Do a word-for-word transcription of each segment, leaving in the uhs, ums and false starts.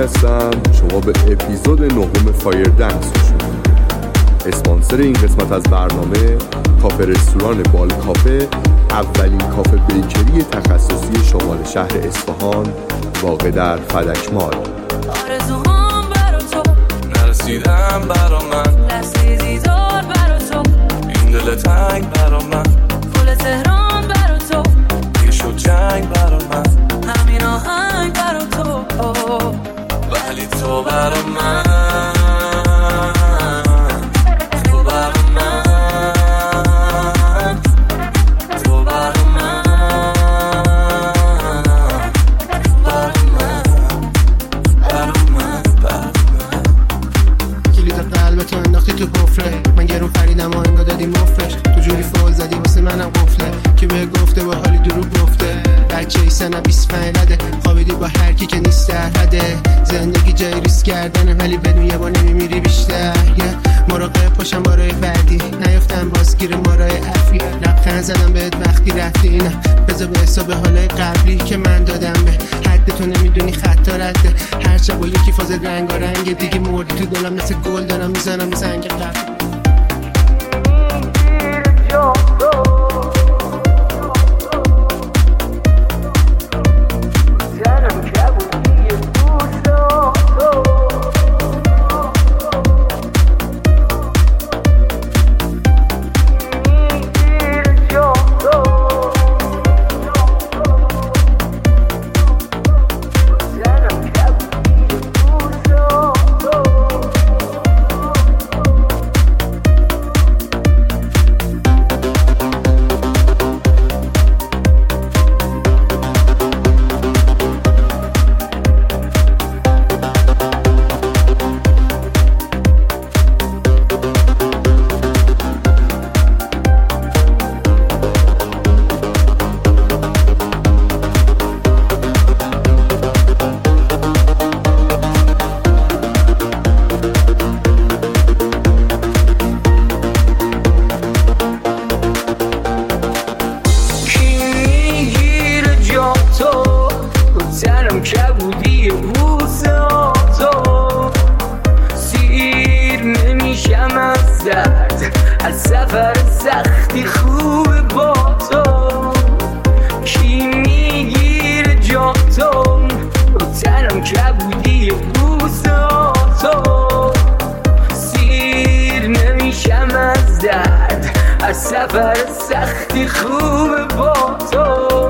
هستم. شما به اپیزود نهم فایر دنس گوش می‌کنید. اسپانسر این قسمت از برنامه کافه رستوران بال کافه، اولین کافه بیکری تخصصی شمال شهر اصفهان واقع در فدک مال. آرزوهام برا تو نرسیدم برا من، لحظه دیدار برا تو، این دل تنگ برا من، گل تهران برا تو، یه شد جنگ برا من، همین آهنگ برا تو، ولی تو برا من، تو برا من، تو برا من، برا من، برا من، برا من. کلید قلبتو انداختی تو حفره، من گرون خریدم و انگا دادی مفرش، تو جوری فول زدی واسه منم قفله، که به گفته با حالی دروغ گفته، بچه ای سنه بیست پنج لده، خوابیدی با هر کی که نیست در حده، زندگی جای ریسک کردنه ولی بدون یه با نمیمیری بیشتر، yeah. مراقب باشم برای بعدی، نیفتم بازگیر مارای افی، لبخند زدم بهت وقتی رفتی، نه بذار به حساب حالای قبلی که من دادم به حد تو نمیدونی خطا رده، هر شب با یکی فاز رنگا رنگ دیگه مردی تو دلم، مثل گل دارم میزنم زنگ قبل. سفر سختی خوبه با تو،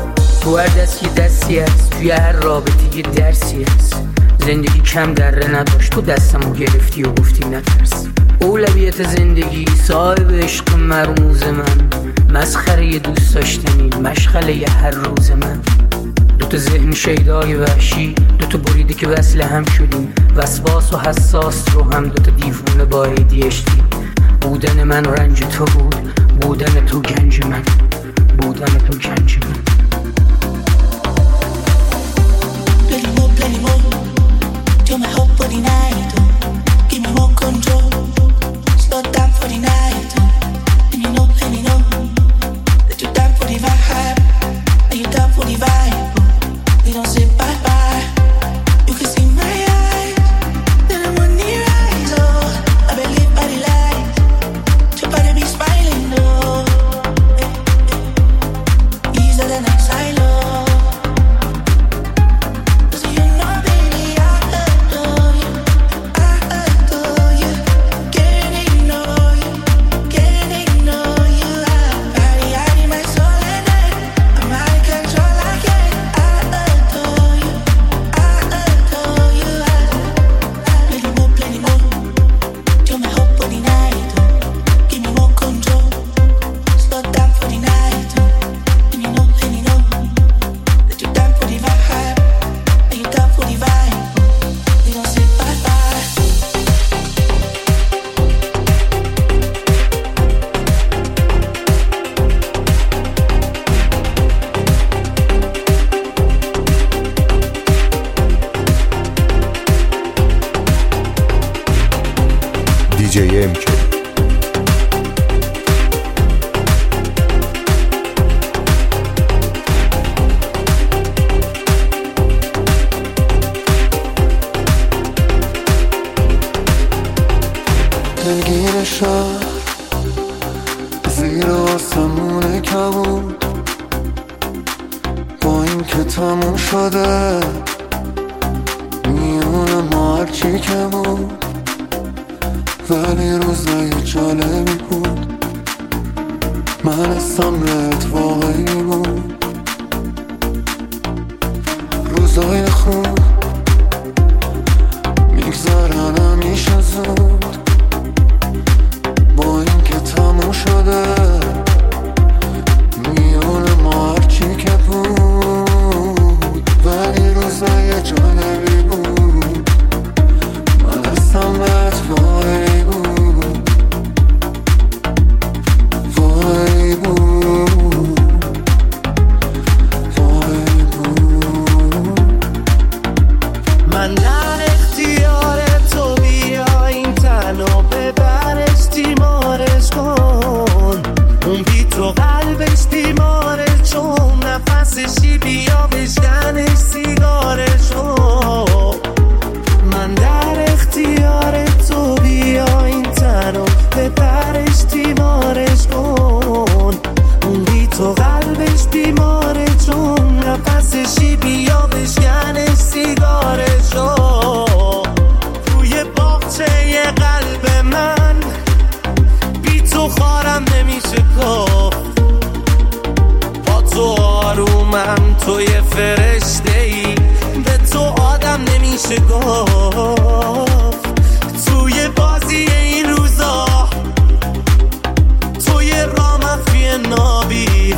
تو هر دست یه دستی هست، توی هر رابطه یه درسی هست، زندگی کم دره نداشت، تو دستمو گرفتی و گفتی نترس، اولویت زندگی صاحب عشق مرموز من، مسخره یه دوست داشتنی، مشغله یه هر روز من، دوتا ذهن شیدای وحشی، دوتا بریده که وصل هم شدیم، وسواس و حساس رو هم دوتا دیوونه با ای دی اچ دی، بودن من رنج تو بود، بودن تو گنج من، بودن تو گنج من. Plenty more, plenty more. You're my hope for the night. Oh. Give me more control. Slow down for the night. Oh. Let me know, let me know that you're down for the vibe. Are you down for the vibe? Oh. We don't say bye bye. You can see my eyes. Then I want the rise. Oh, I believe by the light. You better be smiling. Oh, easier than a silo. واسمونه کبود با این که تموم شده میونه ما هرچی که بود ولی روزای جالبی بود من استمرت واقعی بود روزای خوب میگذرن همیشه زود با این که تموم شده میونه ما هرچی که بود ولی روزای جالبی بود من استمرت واقعی بود واقعی بود واقعی بود من در اختیار تو بیا این تنو ببرش تیمارش کن اون بی تو قلبش بیماره چون نفسشی بیا بشکنش سیگارش کن من در اختیار تو بیا این تنو ببرش تیمارش کن اون بی تو قلبش بیماره چون نفسشی بیا بشکنش سیگارش کن توی باغچه قلب من بی تو خارم نمیشه گفت با تو آرومم توی فرشته ای به تو آدم نمیشه گفت توی بازی این روزا توی رامفی نابی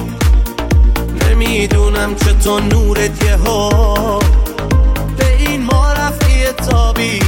نمیدونم چطور نورت یه ها به این ما رفتی تابی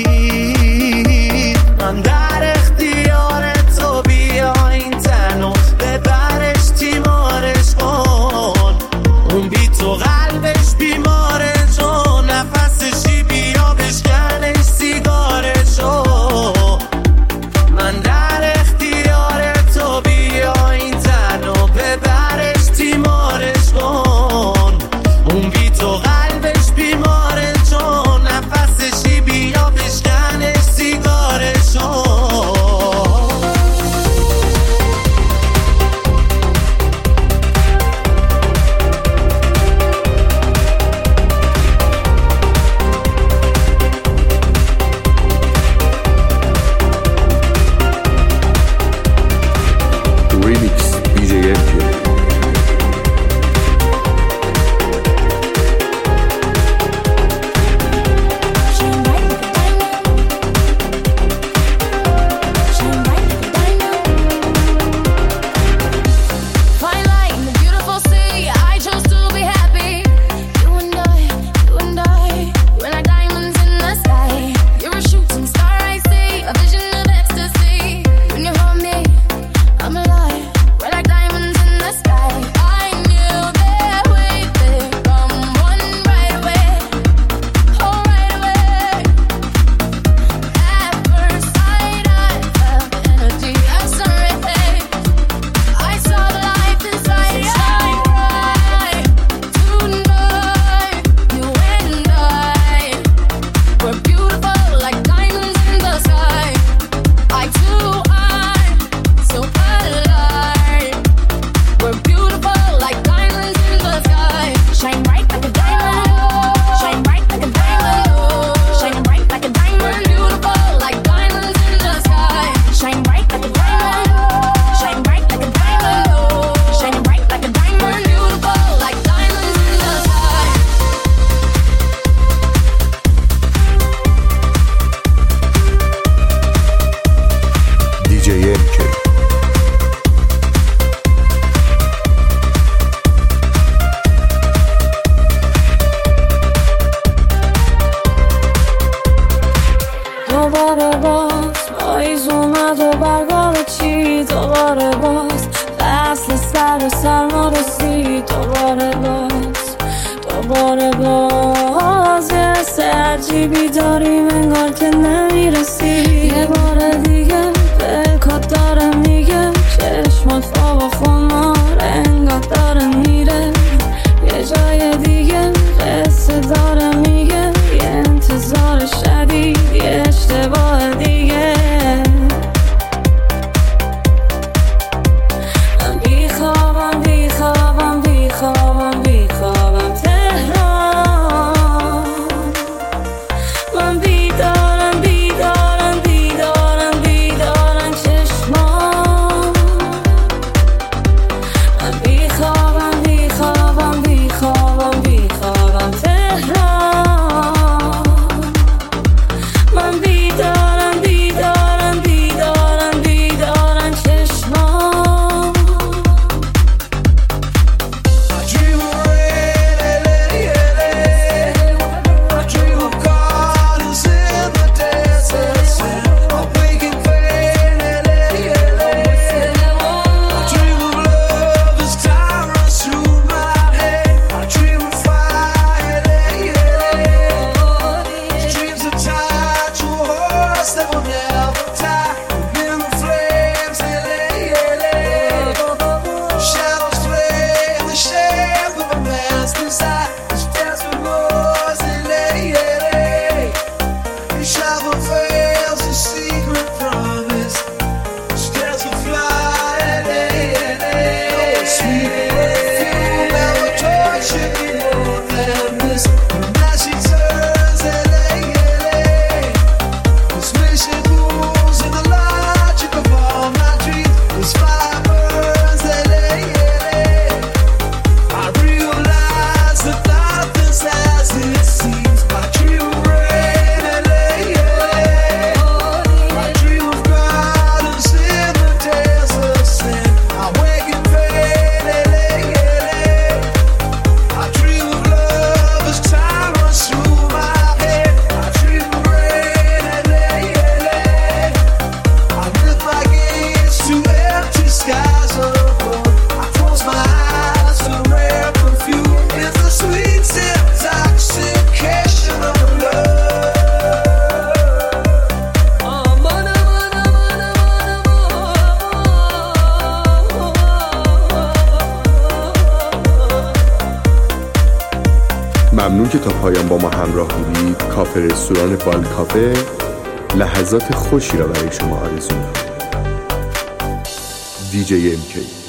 من در اختیار تو بیا این تنو ببرش تیمارش کن اون بی تو قلبش بیماره چون نفسشی بیا بشکنش سیگارشو من در اختیار تو بیا این تنو ببرش تیمارش کن اون بی تو قلبش بیماره چون نفسشی بیا بشکنش سیگارشو Remix دی جی ام کی. Fine light in the beautiful sea. I chose to be happy. You and I, you and I, we're like diamonds in the sky. You're a shooting star, I see, a vision of ecstasy. When you hold me, I'm alive. We're like diamonds in the sky. I knew that we'd become one right away. Oh, right away. At first sight, I felt energy of sun rays. I saw the light inside you. Shine bright tonight. You and I, we're beautiful like diamonds in the sky. I too am so alive. We're beautiful like diamonds in the sky. Shine bright like a diamond. Shine bright like a diamond. Shine bright like a diamond. Beautiful like diamonds in the sky. Shine bright like a diamond. Shine bright like a diamond. Shine bright like a diamond. Beautiful like diamonds in the sky. دی جی ام کی. دوباره باز پاییز اومد و برگا چی دوباره باز فصل سر و سرما رسید دوباره باز دوباره باز یه حس عجیبی داریم انگار که نمیرسی یه بار دیگه بلکات داره میگه چشمات خواب و خمار انگار داره میره یه جای دیگه قصه داره میگه یه انتظار شدید یه اشتباه دیگه که تا پایان با ما همراه بودید. کافه رستوران بال کافه لحظات خوشی را برای شما آرزو می‌کند. دی جی ام کی